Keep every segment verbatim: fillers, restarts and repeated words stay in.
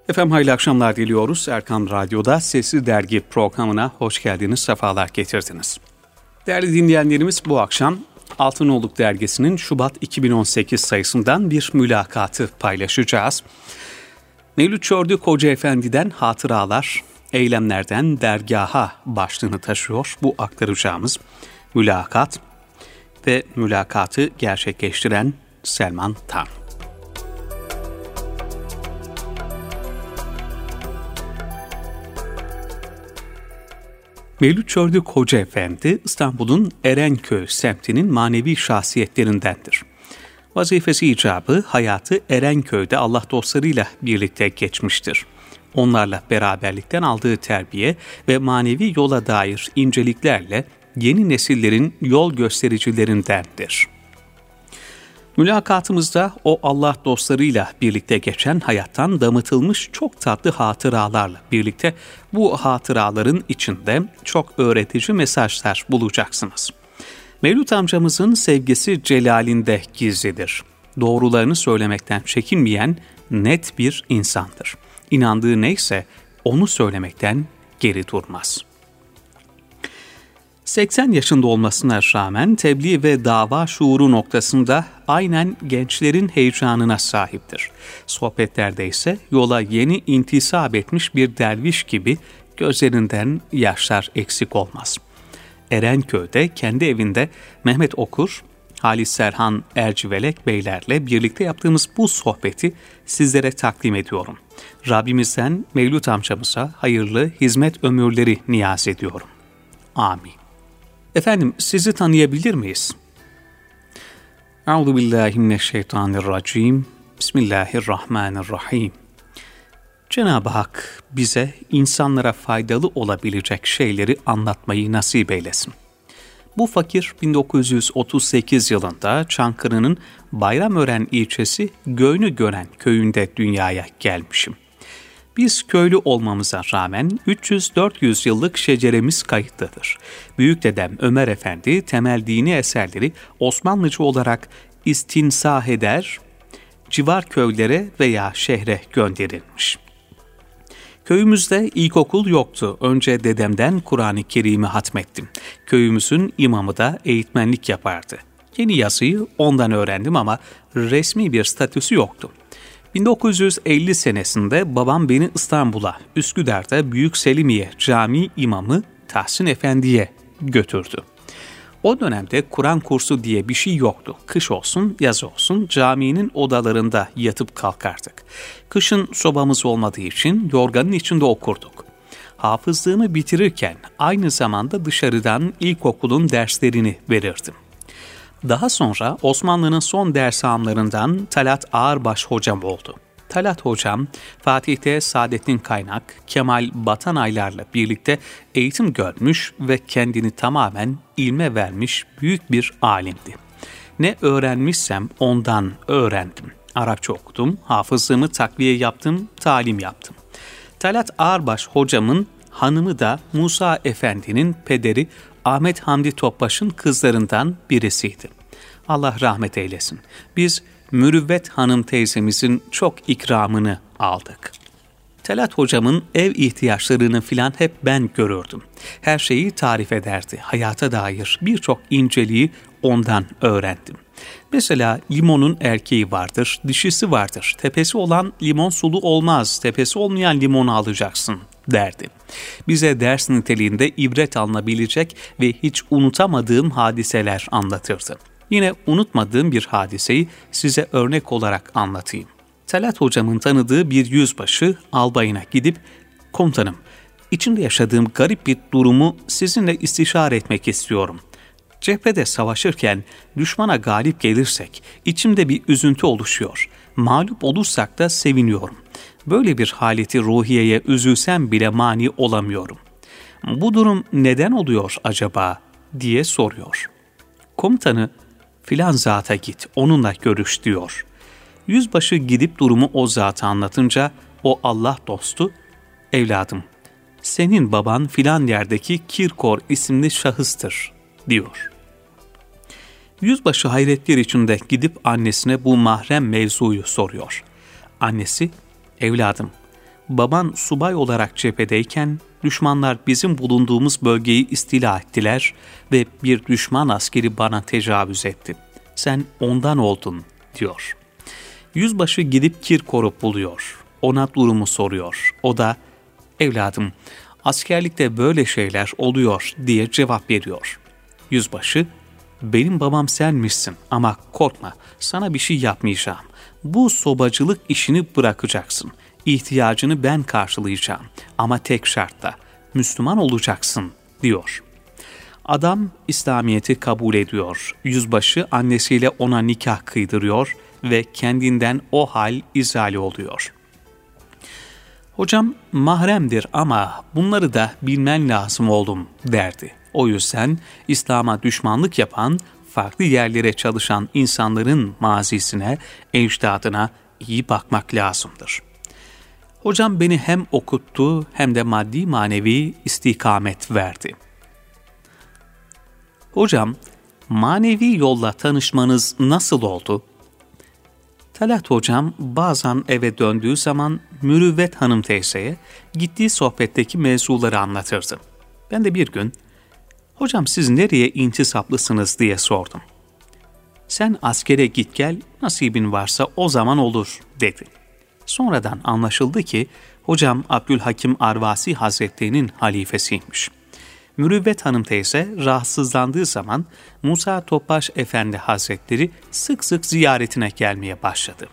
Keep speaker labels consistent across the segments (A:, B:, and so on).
A: Efendim hayırlı akşamlar diliyoruz. Erkam Radyo'da Sesli Dergi programına hoş geldiniz, sefalar getirdiniz. Değerli dinleyenlerimiz, bu akşam Altınoluk Dergisi'nin Şubat iki bin on sekiz sayısından bir mülakatı paylaşacağız. Mevlüt Çordu Koca Efendi'den hatıralar, eylemlerden dergaha başlığını taşıyor bu aktaracağımız mülakat ve mülakatı gerçekleştiren Selman Tan. Mevlüt Çordu Koca Efendi, İstanbul'un Erenköy semtinin manevi şahsiyetlerindendir. Vazifesi icabı hayatı Erenköy'de Allah dostlarıyla birlikte geçmiştir. Onlarla beraberlikten aldığı terbiye ve manevi yola dair inceliklerle yeni nesillerin yol göstericilerindendir. Mülakatımızda o Allah dostlarıyla birlikte geçen hayattan damıtılmış çok tatlı hatıralarla birlikte bu hatıraların içinde çok öğretici mesajlar bulacaksınız. Mevlüt amcamızın sevgisi celalinde gizlidir. Doğrularını söylemekten çekinmeyen net bir insandır. İnandığı neyse onu söylemekten geri durmaz. seksen yaşında olmasına rağmen tebliğ ve dava şuuru noktasında aynen gençlerin heyecanına sahiptir. Sohbetlerde ise yola yeni intisap etmiş bir derviş gibi gözlerinden yaşlar eksik olmaz. Erenköy'de kendi evinde Mehmet Okur, Halis Serhan Ercivelek beylerle birlikte yaptığımız bu sohbeti sizlere takdim ediyorum. Rabbimizden Mevlüt amcamıza hayırlı hizmet ömürleri niyaz ediyorum. Amin. Efendim, sizi tanıyabilir miyiz? Euzubillahimineşşeytanirracim. Bismillahirrahmanirrahim. Cenab-ı Hak bize insanlara faydalı olabilecek şeyleri anlatmayı nasip eylesin. Bu fakir bin dokuz yüz otuz sekiz yılında Çankırı'nın Bayramören ilçesi Göynügören köyünde dünyaya gelmişim. Biz köylü olmamıza rağmen üç yüz dört yüz yıllık şeceremiz kayıtlıdır. Büyükdedem Ömer Efendi temel dini eserleri Osmanlıca olarak istinsah eder, civar köylere veya şehre gönderilmiş. Köyümüzde ilkokul yoktu. Önce dedemden Kur'an-ı Kerim'i hatmettim. Köyümüzün imamı da eğitmenlik yapardı. Yeni yazıyı ondan öğrendim ama resmi bir statüsü yoktu. bin dokuz yüz elli senesinde babam beni İstanbul'a, Üsküdar'da Büyük Selimiye Camii imamı Tahsin Efendi'ye götürdü. O dönemde Kur'an kursu diye bir şey yoktu. Kış olsun, yaz olsun caminin odalarında yatıp kalkardık. Kışın sobamız olmadığı için yorganın içinde okurduk. Hafızlığımı bitirirken aynı zamanda dışarıdan ilkokulun derslerini verirdim. Daha sonra Osmanlı'nın son dershamlarından Talat Ağırbaş hocam oldu. Talat hocam, Fatih'te Saadettin Kaynak, Kemal Batanaylarla birlikte eğitim görmüş ve kendini tamamen ilme vermiş büyük bir alimdi. Ne öğrenmişsem ondan öğrendim. Arapça okudum, hafızlığımı takviye yaptım, talim yaptım. Talat Ağırbaş hocamın hanımı da Musa Efendi'nin pederi Ahmet Hamdi Topbaş'ın kızlarından birisiydi. Allah rahmet eylesin. Biz Mürüvvet Hanım teyzemizin çok ikramını aldık. Talat hocamın ev ihtiyaçlarını filan hep ben görürdüm. Her şeyi tarif ederdi. Hayata dair birçok inceliği ondan öğrendim. Mesela limonun erkeği vardır, dişisi vardır. Tepesi olan limon sulu olmaz, tepesi olmayan limonu alacaksın derdi. Bize ders niteliğinde ibret alınabilecek ve hiç unutamadığım hadiseler anlatırdı. Yine unutmadığım bir hadiseyi size örnek olarak anlatayım. Talat hocamın tanıdığı bir yüzbaşı albayına gidip, "Komutanım, içinde yaşadığım garip bir durumu sizinle istişare etmek istiyorum. Cephede savaşırken düşmana galip gelirsek içimde bir üzüntü oluşuyor. Mağlup olursak da seviniyorum. Böyle bir haleti ruhiyeye üzülsem bile mani olamıyorum. Bu durum neden oluyor acaba?" diye soruyor. Komutanı, "Filan zata git, onunla görüş" diyor. Yüzbaşı gidip durumu o zata anlatınca o Allah dostu, "Evladım, senin baban filan yerdeki Kirkor isimli şahıstır" diyor. Yüzbaşı hayretler içinde gidip annesine bu mahrem mevzuyu soruyor. Annesi, "Evladım, baban subay olarak cephedeyken düşmanlar bizim bulunduğumuz bölgeyi istila ettiler ve bir düşman askeri bana tecavüz etti. Sen ondan oldun diyor. Yüzbaşı gidip Kirkor'u buluyor. Ona durumu soruyor. O da evladım askerlikte böyle şeyler oluyor diye cevap veriyor. Yüzbaşı benim babam senmişsin ama korkma sana bir şey yapmayacağım. Bu sobacılık işini bırakacaksın. İhtiyacını ben karşılayacağım ama tek şartla Müslüman olacaksın diyor. Adam İslamiyet'i kabul ediyor. Yüzbaşı annesiyle ona nikah kıydırıyor ve kendinden o hal izale oluyor. Hocam mahremdir ama bunları da bilmen lazım oğlum derdi. O yüzden İslam'a düşmanlık yapan, farklı yerlere çalışan insanların mazisine, ecdadına iyi bakmak lazımdır. Hocam beni hem okuttu hem de maddi manevi istikamet verdi. Hocam, manevi yolla tanışmanız nasıl oldu? Talat hocam bazen eve döndüğü zaman Mürüvvet Hanım teyzeye gittiği sohbetteki mevzuları anlatırdı. Ben de bir gün, hocam siz nereye intisaplısınız diye sordum. Sen askere git gel, nasibin varsa o zaman olur dedi. Sonradan anlaşıldı ki hocam Abdülhakim Arvasi Hazretleri'nin halifesiymiş. Mürüvvet Hanım teyze rahatsızlandığı zaman Musa Topbaş Efendi Hazretleri sık sık ziyaretine gelmeye başladı.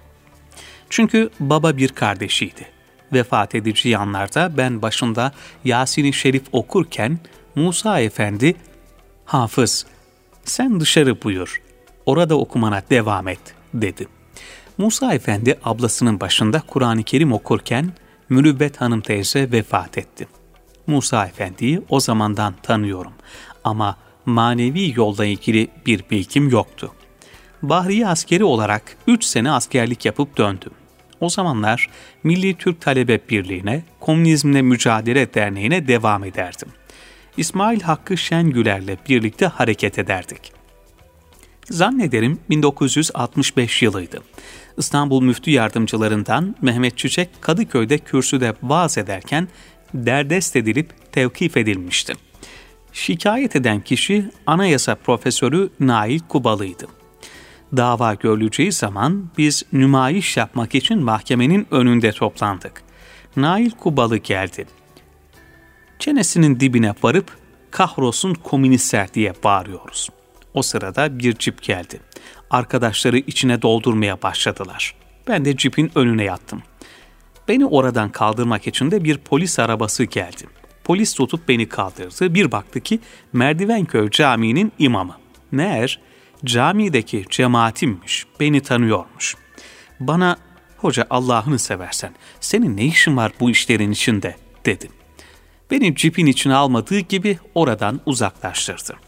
A: Çünkü baba bir kardeşiydi. Vefat edici anlarda ben başında Yasin-i Şerif okurken Musa Efendi, "Hafız, sen dışarı buyur, orada okumana devam et," dedi. Musa Efendi ablasının başında Kur'an-ı Kerim okurken Mürüvvet Hanım teyze vefat etti. Musa Efendi'yi o zamandan tanıyorum ama manevi yolla ilgili bir bilgim yoktu. Bahriye askeri olarak üç sene askerlik yapıp döndüm. O zamanlar Milli Türk Talebe Birliği'ne, Komünizmle Mücadele Derneği'ne devam ederdim. İsmail Hakkı Şengüler'le birlikte hareket ederdik. Zannederim bin dokuz yüz altmış beş yılıydı. İstanbul Müftü Yardımcılarından Mehmet Çiçek Kadıköy'de kürsüde vaaz ederken derdest edilip tevkif edilmişti. Şikayet eden kişi anayasa profesörü Nail Kubalı'ydı. Dava görüleceği zaman biz nümayiş yapmak için mahkemenin önünde toplandık. Nail Kubalı geldi. Çenesinin dibine varıp "Kahrolsun komünistler" diye bağırıyoruz. O sırada bir cip geldi. Arkadaşları içine doldurmaya başladılar. Ben de cipin önüne yattım. Beni oradan kaldırmak için de bir polis arabası geldi. Polis tutup beni kaldırdı. Bir baktı ki Merdivenköy Camii'nin imamı. Meğer camideki cemaatimmiş, beni tanıyormuş. Bana "Hoca Allah'ını seversen senin ne işin var bu işlerin içinde?" dedi. Beni cipin içine almadığı gibi oradan uzaklaştırdı.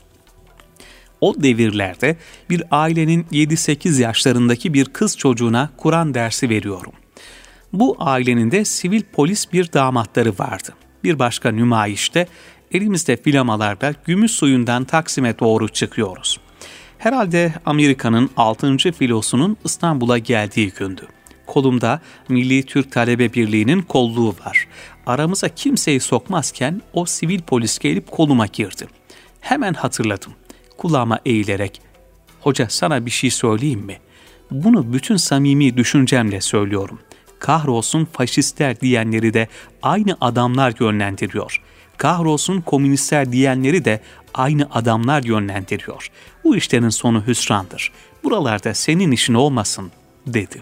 A: O devirlerde bir ailenin yedi sekiz yaşlarındaki bir kız çocuğuna Kur'an dersi veriyorum. Bu ailenin de sivil polis bir damatları vardı. Bir başka nümayişte elimizde flamalarla gümüş suyundan Taksim'e doğru çıkıyoruz. Herhalde Amerika'nın altıncı filosunun İstanbul'a geldiği gündü. Kolumda Milli Türk Talebe Birliği'nin kolluğu var. Aramıza kimseyi sokmazken o sivil polis gelip koluma girdi. Hemen hatırladım. Kulağıma eğilerek "Hoca sana bir şey söyleyeyim mi? Bunu bütün samimi düşüncemle söylüyorum. Kahrolsun faşistler diyenleri de aynı adamlar yönlendiriyor. Kahrolsun komünistler diyenleri de aynı adamlar yönlendiriyor. Bu işlerin sonu hüsrandır. Buralarda senin işin olmasın," dedi.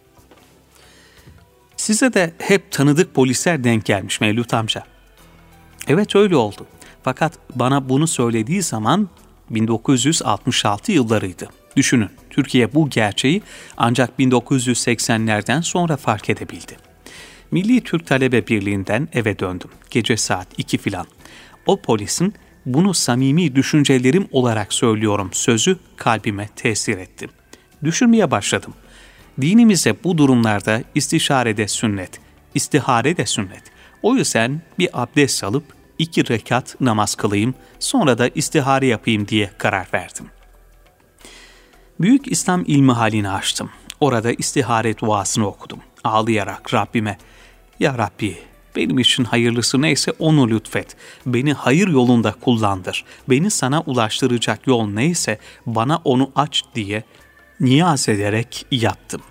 A: Size de hep tanıdık polisler denk gelmiş Mevlüt amca. Evet öyle oldu. Fakat bana bunu söylediği zaman bin dokuz yüz altmış altı yıllarıydı. Düşünün, Türkiye bu gerçeği ancak bin dokuz yüz seksenlerden sonra fark edebildi. Milli Türk Talebe Birliği'nden eve döndüm. Gece saat iki filan. O polisin "Bunu samimi düşüncelerim olarak söylüyorum" sözü kalbime tesir etti. Düşünmeye başladım. Dinimizde bu durumlarda istişarede sünnet, istihare de sünnet. O yüzden bir abdest alıp iki rekat namaz kılayım, sonra da istihare yapayım diye karar verdim. Büyük İslam ilmi halini açtım. Orada istihare duasını okudum. Ağlayarak Rabbime, Ya Rabbi, benim için hayırlısı neyse onu lütfet. Beni hayır yolunda kullandır. Beni sana ulaştıracak yol neyse bana onu aç diye niyaz ederek yattım.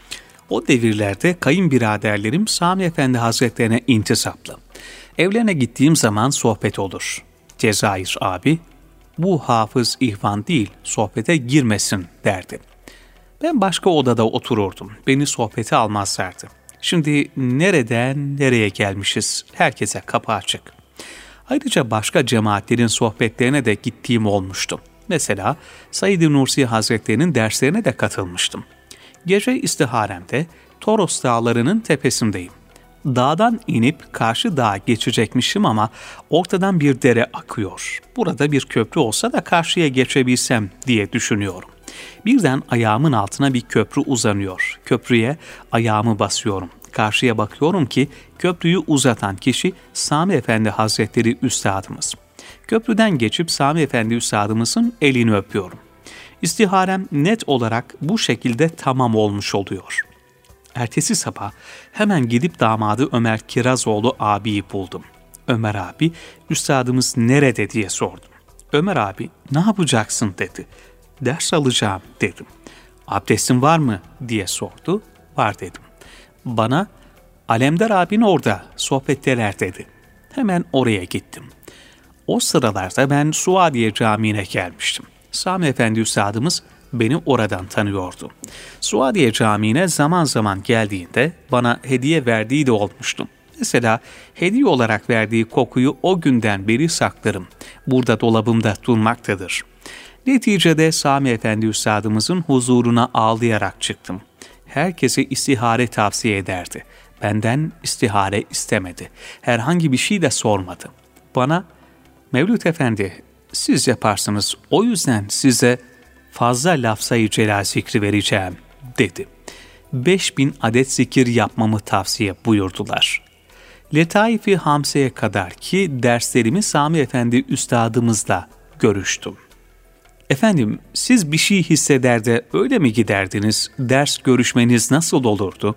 A: O devirlerde kayınbiraderlerim Sami Efendi Hazretlerine intisaplı. Evlerine gittiğim zaman sohbet olur. Cezayir abi, bu hafız ihvan değil, sohbete girmesin derdi. Ben başka odada otururdum. Beni sohbete almazlardı. Şimdi nereden nereye gelmişiz? Herkese kapı açık. Ayrıca başka cemaatlerin sohbetlerine de gittiğim olmuştu. Mesela Said-i Nursi Hazretleri'nin derslerine de katılmıştım. Gece istiharemde Toros dağlarının tepesindeyim. Dağdan inip karşı dağa geçecekmişim ama ortadan bir dere akıyor. Burada bir köprü olsa da karşıya geçebilsem diye düşünüyorum. Birden ayağımın altına bir köprü uzanıyor. Köprüye ayağımı basıyorum. Karşıya bakıyorum ki köprüyü uzatan kişi Sami Efendi Hazretleri Üstadımız. Köprüden geçip Sami Efendi Üstadımızın elini öpüyorum. İstiharem net olarak bu şekilde tamam olmuş oluyor. Ertesi sabah hemen gidip damadı Ömer Kirazoğlu abiyi buldum. Ömer abi, üstadımız nerede diye sordum. Ömer abi, ne yapacaksın dedi. Ders alacağım dedim. Abdestin var mı diye sordu. Var dedim. Bana Alemdar abin orada sohbetteler dedi. Hemen oraya gittim. O sıralarda ben Suadiye Camii'ne gelmiştim. Sami Efendi Üstadımız beni oradan tanıyordu. Suadiye Camii'ne zaman zaman geldiğinde bana hediye verdiği de olmuştu. Mesela hediye olarak verdiği kokuyu o günden beri saklarım. Burada dolabımda durmaktadır. Neticede Sami Efendi Üstadımızın huzuruna ağlayarak çıktım. Herkese istihare tavsiye ederdi. Benden istihare istemedi. Herhangi bir şey de sormadı. Bana, Mevlüt Efendi, siz yaparsınız, o yüzden size fazla lafzayı celal zikri vereceğim dedi. Beş bin adet zikir yapmamı tavsiye buyurdular. Letaif-i Hamse'ye kadar ki derslerimi Sami Efendi Üstadımızla görüştüm. Efendim, siz bir şey hisseder de öyle mi giderdiniz? Ders görüşmeniz nasıl olurdu?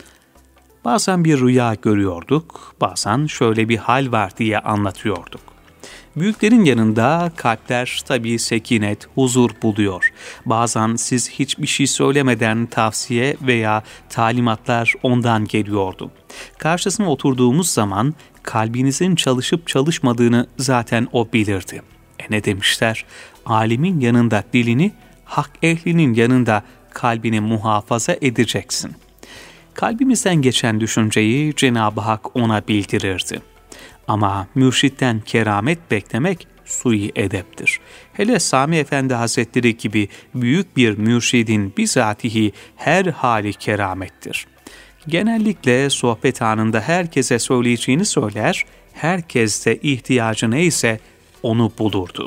A: Bazen bir rüya görüyorduk, bazen şöyle bir hal var diye anlatıyorduk. Büyüklerin yanında kalpler tabii sekinet, huzur buluyor. Bazen siz hiçbir şey söylemeden tavsiye veya talimatlar ondan geliyordu. Karşısına oturduğumuz zaman kalbinizin çalışıp çalışmadığını zaten o bilirdi. E ne demişler? Alimin yanında dilini, hak ehlinin yanında kalbini muhafaza edeceksin. Kalbimizden geçen düşünceyi Cenab-ı Hak ona bildirirdi. Ama mürşitten keramet beklemek sui edeptir. Hele Sami Efendi Hazretleri gibi büyük bir mürşidin bizatihi her hali keramettir. Genellikle sohbet anında herkese söyleyeceğini söyler, herkes de ihtiyacı neyse onu bulurdu.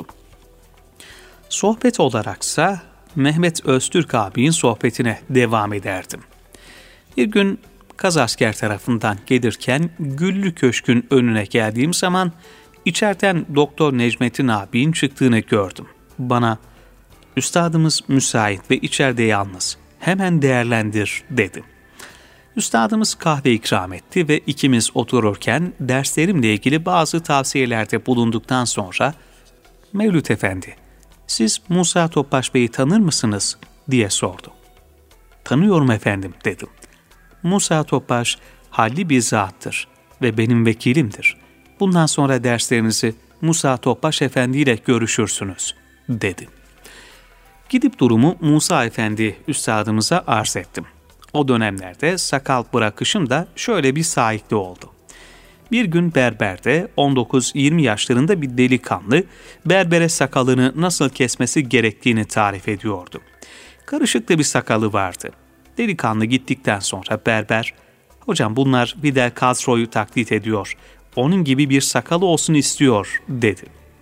A: Sohbet olaraksa Mehmet Öztürk abinin sohbetine devam ederdim. Bir gün Kazasker tarafından gelirken Güllü Köşk'ün önüne geldiğim zaman içeriden Doktor Necmettin abinin çıktığını gördüm. Bana, üstadımız müsait ve içeride yalnız, hemen değerlendir dedi. Üstadımız kahve ikram etti ve ikimiz otururken derslerimle ilgili bazı tavsiyelerde bulunduktan sonra Mevlüt Efendi, siz Musa Topbaş Bey'i tanır mısınız diye sordu. Tanıyorum efendim dedim. Musa Topbaş halli bir zattır ve benim vekilimdir. Bundan sonra derslerinizi Musa Topbaş Efendi ile görüşürsünüz dedi. Gidip durumu Musa Efendi üstadımıza arz ettim. O dönemlerde sakal bırakışım da şöyle bir sahipli oldu. Bir gün berberde on dokuz yirmi yaşlarında bir delikanlı berbere sakalını nasıl kesmesi gerektiğini tarif ediyordu. Karışık da bir sakalı vardı. Delikanlı gittikten sonra berber, "Hocam bunlar Fidel Castro'yu taklit ediyor. Onun gibi bir sakalı olsun istiyor." dedi.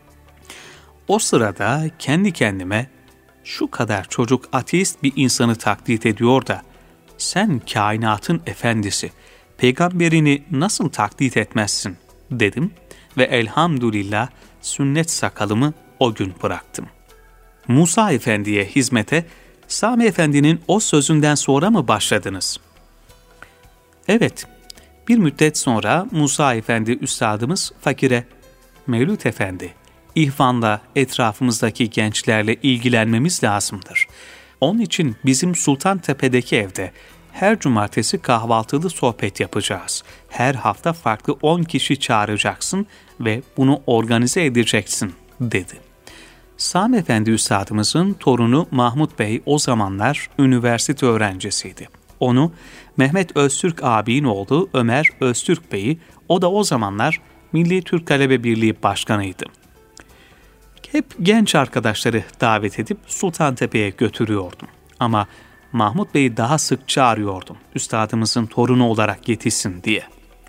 A: O sırada kendi kendime, şu kadar çocuk ateist bir insanı taklit ediyor da sen kainatın efendisi, peygamberini nasıl taklit etmezsin dedim ve elhamdülillah sünnet sakalımı o gün bıraktım. Musa Efendi'ye hizmete Sami Efendi'nin o sözünden sonra mı başladınız? Evet, Bir müddet sonra Musa Efendi Üstadımız fakire, Mevlüt Efendi, ihvanla etrafımızdaki gençlerle ilgilenmemiz lazımdır. Onun için bizim Sultantepe'deki evde her cumartesi kahvaltılı sohbet yapacağız. Her hafta farklı on kişi çağıracaksın ve bunu organize edeceksin, dedi. Sami Efendi Üstadımızın torunu Mahmut Bey o zamanlar üniversite öğrencisiydi. Onu Mehmet Öztürk abinin oğlu Ömer Öztürk Bey'i, o da o zamanlar Milli Türk Talebe Birliği Başkanıydı. Hep genç arkadaşları davet edip Sultantepe'ye götürüyordum. Ama Mahmut Bey'i daha sık çağırıyordum, üstadımızın torunu olarak yetişsin diye.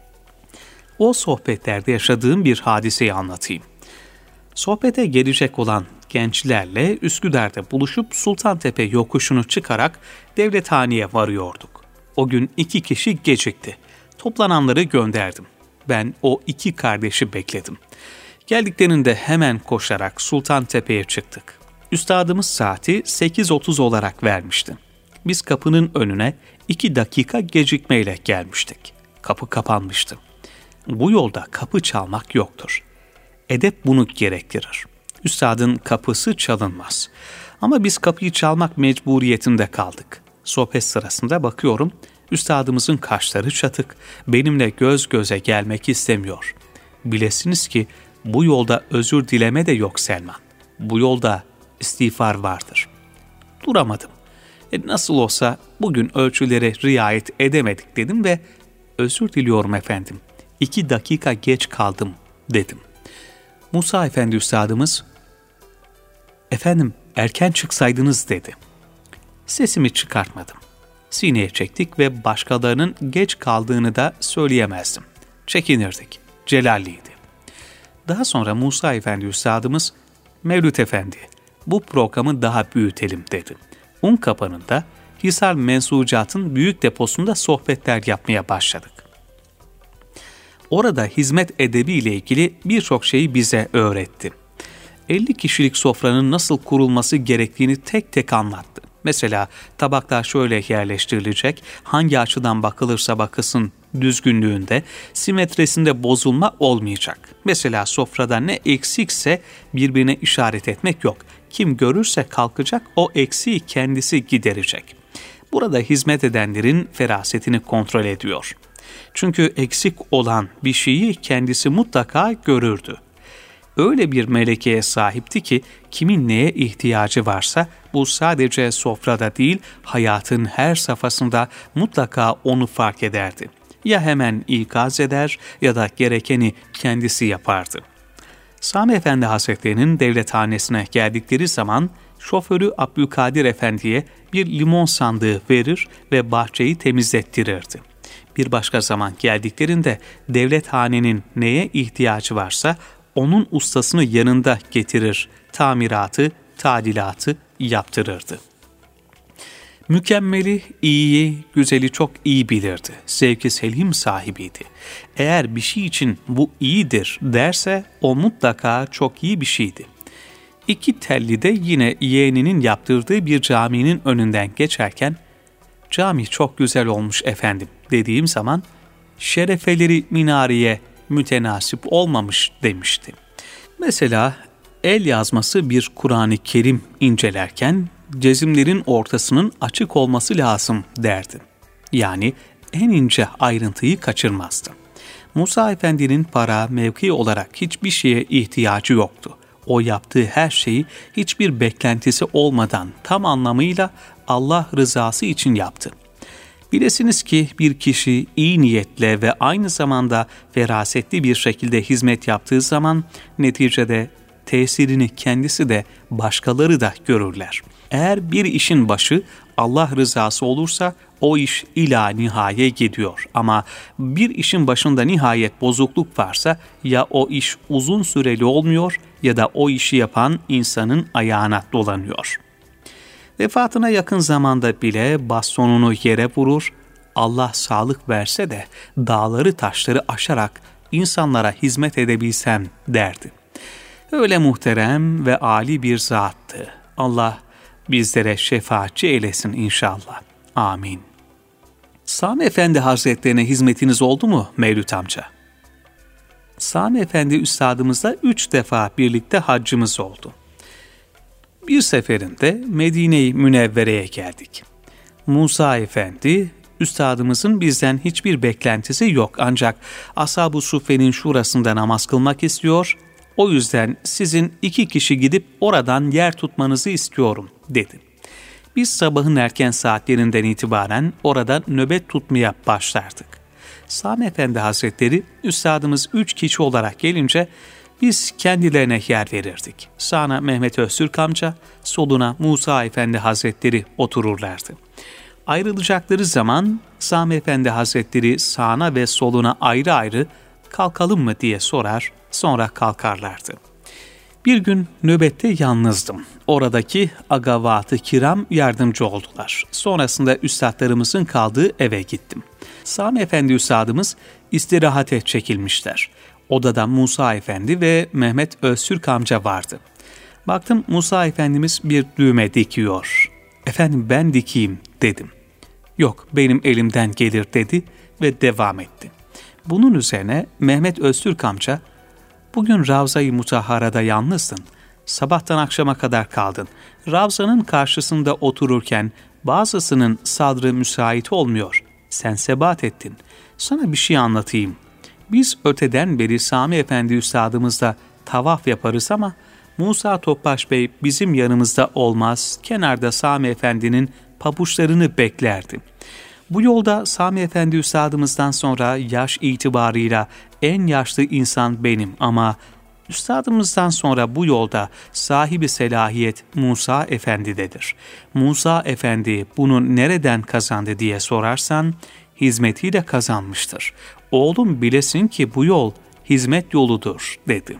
A: O sohbetlerde yaşadığım bir hadiseyi anlatayım. Sohbete gelecek olan gençlerle Üsküdar'da buluşup Sultantepe yokuşunu çıkarak Devlethane'ye varıyorduk. O gün iki kişi gecikti. Toplananları gönderdim. Ben o iki kardeşi bekledim. Geldiklerinde hemen koşarak Sultantepe'ye çıktık. Üstadımız saati sekiz otuz olarak vermişti. Biz kapının önüne iki dakika gecikmeyle gelmiştik. Kapı kapanmıştı. Bu yolda kapı çalmak yoktur. Edep bunu gerektirir. Üstadın kapısı çalınmaz. Ama biz kapıyı çalmak mecburiyetinde kaldık. Sohbet sırasında bakıyorum, üstadımızın kaşları çatık, benimle göz göze gelmek istemiyor. Bilesiniz ki bu yolda özür dileme de yok Selman. Bu yolda istiğfar vardır. Duramadım. E nasıl olsa bugün ölçülere riayet edemedik dedim ve özür diliyorum efendim. İki dakika geç kaldım dedim. Musa Efendi Üstadımız, efendim erken çıksaydınız dedi. Sesimi çıkartmadım. Sineye çektik ve başkalarının geç kaldığını da söyleyemezdim. Çekinirdik. Celalliydi. Daha sonra Musa Efendi Üstadımız, Mevlüt Efendi, bu programı daha büyütelim dedi. Unkapanı'nda Hisar Mensucat'ın büyük deposunda sohbetler yapmaya başladık. Orada hizmet edebi ile ilgili birçok şeyi bize öğretti. elli kişilik sofranın nasıl kurulması gerektiğini tek tek anlattı. Mesela tabaklar şöyle yerleştirilecek, hangi açıdan bakılırsa bakılsın düzgünlüğünde, simetrisinde bozulma olmayacak. Mesela sofrada ne eksikse birbirine işaret etmek yok. Kim görürse kalkacak, o eksiği kendisi giderecek. Burada hizmet edenlerin ferasetini kontrol ediyor. Çünkü eksik olan bir şeyi kendisi mutlaka görürdü. Öyle bir melekeye sahipti ki kimin neye ihtiyacı varsa bu sadece sofrada değil, hayatın her safhasında mutlaka onu fark ederdi. Ya hemen ikaz eder ya da gerekeni kendisi yapardı. Sami Efendi Hazretleri'nin devlethanesine geldikleri zaman şoförü Abdülkadir Efendi'ye bir limon sandığı verir ve bahçeyi temizlettirirdi. Bir başka zaman geldiklerinde devlethanenin neye ihtiyacı varsa onun ustasını yanında getirir, tamiratı, tadilatı yaptırırdı. Mükemmeli, iyiyi, güzeli çok iyi bilirdi. Zevki selim sahibiydi. Eğer bir şey için bu iyidir derse o mutlaka çok iyi bir şeydi. İki telli de yine yeğeninin yaptırdığı bir caminin önünden geçerken "Cami çok güzel olmuş efendim" dediğim zaman "Şerefeleri minareye mütenasip olmamış" demişti. Mesela el yazması bir Kur'an-ı Kerim incelerken cezimlerin ortasının açık olması lazım derdi. Yani en ince ayrıntıyı kaçırmazdı. Musa Efendi'nin para, mevki olarak hiçbir şeye ihtiyacı yoktu. O yaptığı her şeyi hiçbir beklentisi olmadan tam anlamıyla Allah rızası için yaptı. Bilesiniz ki bir kişi iyi niyetle ve aynı zamanda ferasetli bir şekilde hizmet yaptığı zaman neticede tesirini kendisi de başkaları da görürler. Eğer bir işin başı Allah rızası olursa o iş ila nihaya gidiyor. Ama bir işin başında nihayet bozukluk varsa ya o iş uzun süreli olmuyor ya da o işi yapan insanın ayağına dolanıyor. Vefatına yakın zamanda bile bastonunu yere vurur, Allah sağlık verse de dağları taşları aşarak insanlara hizmet edebilsem derdi. Öyle muhterem ve âli bir zattı. Allah bizlere şefaatçi eylesin inşallah. Amin. Sami Efendi Hazretlerine hizmetiniz oldu mu Mevlüt amca? Sami Efendi Üstadımızla üç defa birlikte haccımız oldu. Bir seferinde Medine-i Münevvere'ye geldik. Musa Efendi, Üstadımızın bizden hiçbir beklentisi yok ancak Ashab-ı Suffe'nin şurasında namaz kılmak istiyor, o yüzden sizin iki kişi gidip oradan yer tutmanızı istiyorum dedi. Biz sabahın erken saatlerinden itibaren orada nöbet tutmaya başlardık. Sami Efendi Hazretleri Üstadımız üç kişi olarak gelince biz kendilerine yer verirdik. Sağına Mehmet Öztürk amca, soluna Musa Efendi Hazretleri otururlardı. Ayrılacakları zaman Sami Efendi Hazretleri sağına ve soluna ayrı ayrı kalkalım mı diye sorar, sonra kalkarlardı. Bir gün nöbette yalnızdım. Oradaki agavat-ı kiram yardımcı oldular. Sonrasında üstadlarımızın kaldığı eve gittim. Sami Efendi Üstadımız istirahate çekilmişler. Odada Musa Efendi ve Mehmet Öztürk amca vardı. Baktım Musa Efendimiz bir düğme dikiyor. Efendim ben dikeyim dedim. Yok benim elimden gelir dedi ve devam etti. Bunun üzerine Mehmet Öztürk amca, bugün Ravza-i Mutahhara'da yalnızdın. Sabahtan akşama kadar kaldın. Ravza'nın karşısında otururken bazısının sadrı müsait olmuyor. Sen sebat ettin. Sana bir şey anlatayım. Biz öteden beri Sami Efendi Üstadımızla tavaf yaparız ama Musa Topbaş Bey bizim yanımızda olmaz, kenarda Sami Efendi'nin pabuçlarını beklerdi. Bu yolda Sami Efendi Üstadımızdan sonra yaş itibarıyla en yaşlı insan benim ama Üstadımızdan sonra bu yolda sahibi selahiyet Musa Efendi'dedir. Musa Efendi bunu nereden kazandı diye sorarsan hizmetiyle kazanmıştır. Oğlum bilesin ki bu yol hizmet yoludur dedi.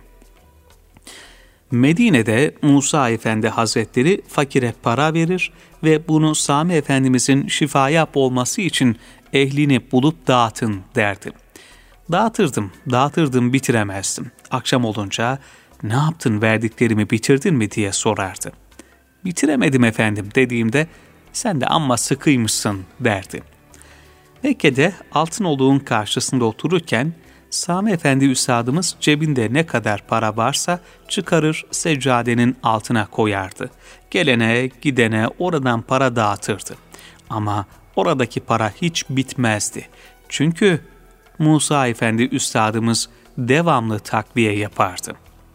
A: Medine'de Musa Efendi Hazretleri fakire para verir ve bunu Sami Efendimizin şifaya olması için ehlini bulup dağıtın derdi. Dağıtırdım, dağıtırdım bitiremezdim. Akşam olunca ne yaptın verdiklerimi bitirdin mi diye sorardı. Bitiremedim efendim dediğimde sen de amma sıkıymışsın derdi. Mekke'de Altınoluk'un karşısında otururken Sami Efendi Üstadımız cebinde ne kadar para varsa çıkarır seccadenin altına koyardı. Gelene gidene oradan para dağıtırdı. Ama oradaki para hiç bitmezdi. Çünkü Musa Efendi Üstadımız devamlı takviye yapardı.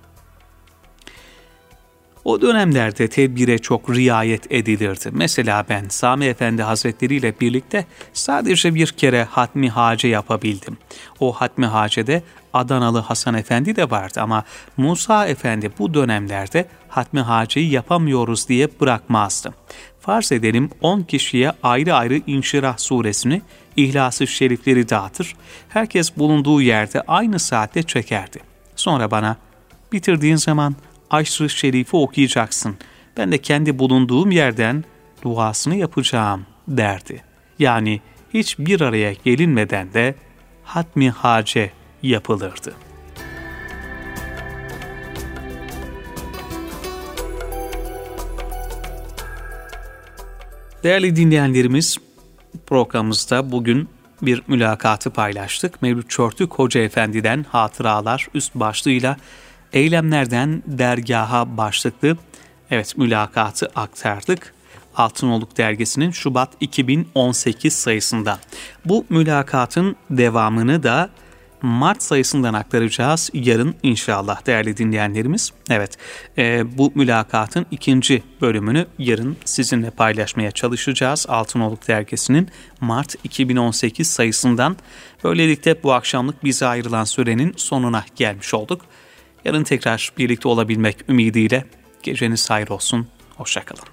A: O dönemlerde tedbire çok riayet edilirdi. Mesela ben Sami Efendi Hazretleri ile birlikte sadece bir kere hatmi hace yapabildim. O hatmi hacede Adanalı Hasan Efendi de vardı ama Musa Efendi bu dönemlerde hatmi haceyi yapamıyoruz diye bırakmazdı. Farz edelim on kişiye ayrı ayrı İnşirah suresini, İhlas-ı Şerifleri dağıtır. Herkes bulunduğu yerde aynı saatte çekerdi. Sonra bana bitirdiğin zaman Aşr-ı Şerif'i okuyacaksın. Ben de kendi bulunduğum yerden duasını yapacağım derdi. Yani hiç bir araya gelinmeden de hatmi hace yapılırdı. Değerli dinleyenlerimiz, programımızda bugün bir mülakatı paylaştık. Mevlüt Çortuk Hoca Efendi'den hatıralar üst başlığıyla eylemlerden dergaha başlıklı evet mülakatı aktardık. Altınoluk Dergisi'nin Şubat iki bin on sekiz sayısında. Bu mülakatın devamını da Mart sayısından aktaracağız yarın inşallah değerli dinleyenlerimiz. Evet e, bu mülakatın ikinci bölümünü yarın sizinle paylaşmaya çalışacağız. Altınoluk Dergisi'nin Mart iki bin on sekiz sayısından. Böylelikle bu akşamlık bize ayrılan sürenin sonuna gelmiş olduk. Yarın tekrar birlikte olabilmek ümidiyle geceniz hayır olsun. Hoşça kalın.